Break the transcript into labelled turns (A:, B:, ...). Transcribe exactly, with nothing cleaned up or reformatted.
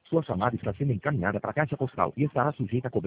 A: Sua chamada está sendo encaminhada para a caixa postal e estará sujeita a cobrança.